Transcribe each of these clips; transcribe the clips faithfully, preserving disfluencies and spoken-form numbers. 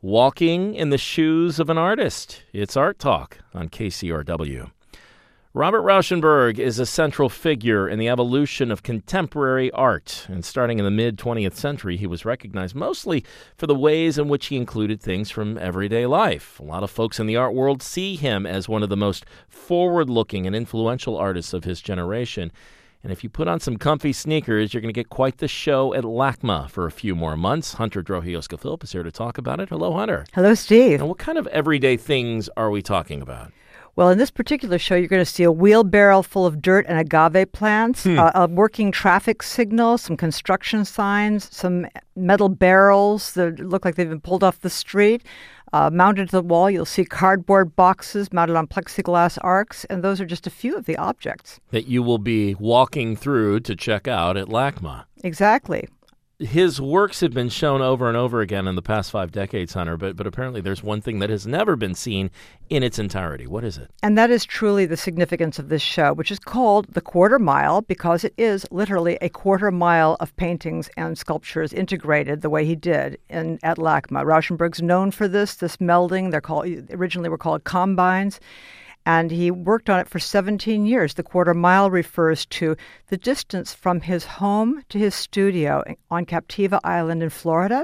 Walking in the shoes of an artist. It's Art Talk on K C R W. Robert Rauschenberg is a central figure in the evolution of contemporary art. And starting in the mid-twentieth century, he was recognized mostly for the ways in which he included things from everyday life. A lot of folks in the art world see him as one of the most forward-looking and influential artists of his generation. And if you put on some comfy sneakers, you're going to get quite the show at LACMA for a few more months. Hunter Droghiosca-Philp is here to talk about it. Hello, Hunter. Hello, Steve. And what kind of everyday things are we talking about? Well, in this particular show, you're going to see a wheelbarrow full of dirt and agave plants, hmm. uh, a working traffic signal, some construction signs, some metal barrels that look like they've been pulled off the street. Uh, mounted to the wall, you'll see cardboard boxes mounted on plexiglass arcs, and those are just a few of the objects that you will be walking through to check out at LACMA. Exactly. His works have been shown over and over again in the past five decades, Hunter, but, but apparently there's one thing that has never been seen in its entirety. What is it? And that is truly the significance of this show, which is called The Quarter Mile because it is literally a quarter mile of paintings and sculptures integrated the way he did in at LACMA. Rauschenberg's known for this, this melding. They're called originally were called combines. And he worked on it for seventeen years. The quarter mile refers to the distance from his home to his studio on Captiva Island in Florida.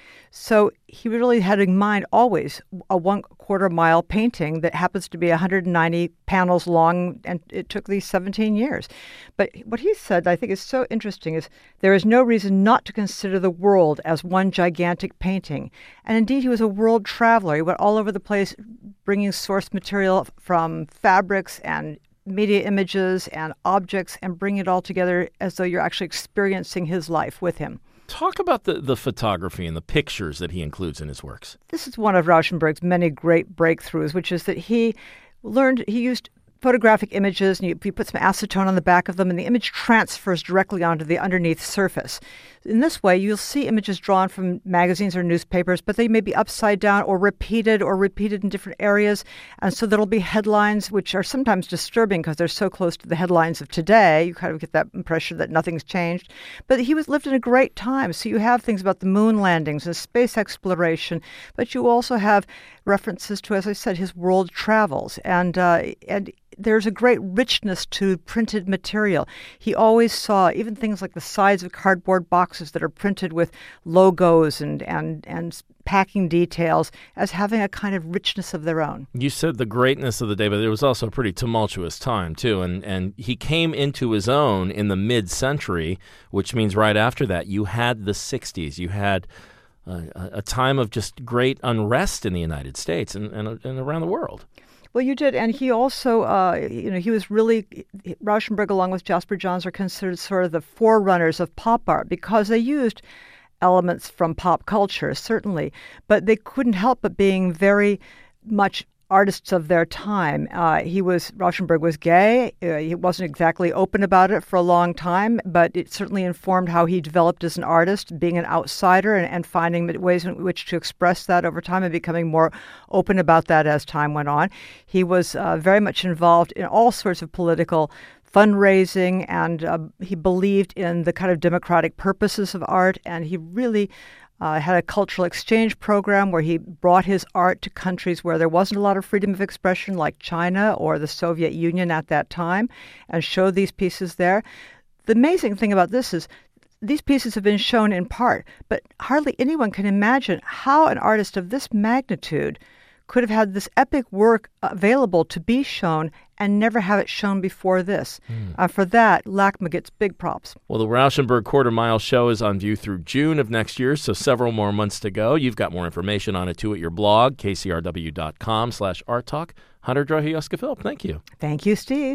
So he really had in mind always a one quarter mile painting that happens to be one hundred ninety panels long, and it took these seventeen years. But what he said, I think is so interesting, is there is no reason not to consider the world as one gigantic painting. And indeed, he was a world traveler. He went all over the place bringing source material from fabrics and media images and objects and bringing it all together as though you're actually experiencing his life with him. Talk about the, the photography and the pictures that he includes in his works. This is one of Rauschenberg's many great breakthroughs, which is that he learned, he used photographic images, and you, you put some acetone on the back of them, and the image transfers directly onto the underneath surface. In this way, you'll see images drawn from magazines or newspapers, but they may be upside down or repeated or repeated in different areas. And so there'll be headlines which are sometimes disturbing because they're so close to the headlines of today. You kind of get that impression that nothing's changed. But he was lived in a great time. So you have things about the moon landings and space exploration, but you also have references to, as I said, his world travels. And uh, and there's a great richness to printed material. He always saw even things like the sides of cardboard boxes that are printed with logos and, and, and packing details as having a kind of richness of their own. You said the greatness of the day, but it was also a pretty tumultuous time, too. And, and he came into his own in the mid-century, which means right after that you had the sixties. You had uh, a time of just great unrest in the United States and, and, and around the world. Well, you did, and he also, uh, you know, he was really, Rauschenberg along with Jasper Johns are considered sort of the forerunners of pop art because they used elements from pop culture, certainly, but they couldn't help but being very much artists of their time. Uh, he was, Rauschenberg was gay. Uh, he wasn't exactly open about it for a long time, but it certainly informed how he developed as an artist, being an outsider and, and finding ways in which to express that over time and becoming more open about that as time went on. He was uh, very much involved in all sorts of political fundraising, and uh, he believed in the kind of democratic purposes of art, and he really Uh, had a cultural exchange program where he brought his art to countries where there wasn't a lot of freedom of expression, like China or the Soviet Union at that time, and showed these pieces there. The amazing thing about this is these pieces have been shown in part, but hardly anyone can imagine how an artist of this magnitude could have had this epic work available to be shown and never have it shown before this. Mm. Uh, for that, LACMA gets big props. Well, the Rauschenberg Quarter Mile show is on view through June of next year, so several more months to go. You've got more information on it, too, at your blog, k c r w dot com slash art talk. Hunter Droghiosca-Philp, thank you. Thank you, Steve.